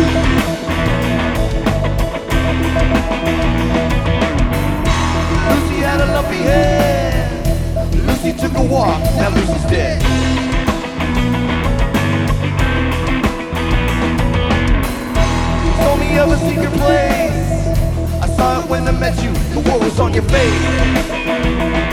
Lucy had a lumpy head. Lucy took a walk, now Lucy's dead. Told me of a secret place. I saw it when I met you. The world was on your face.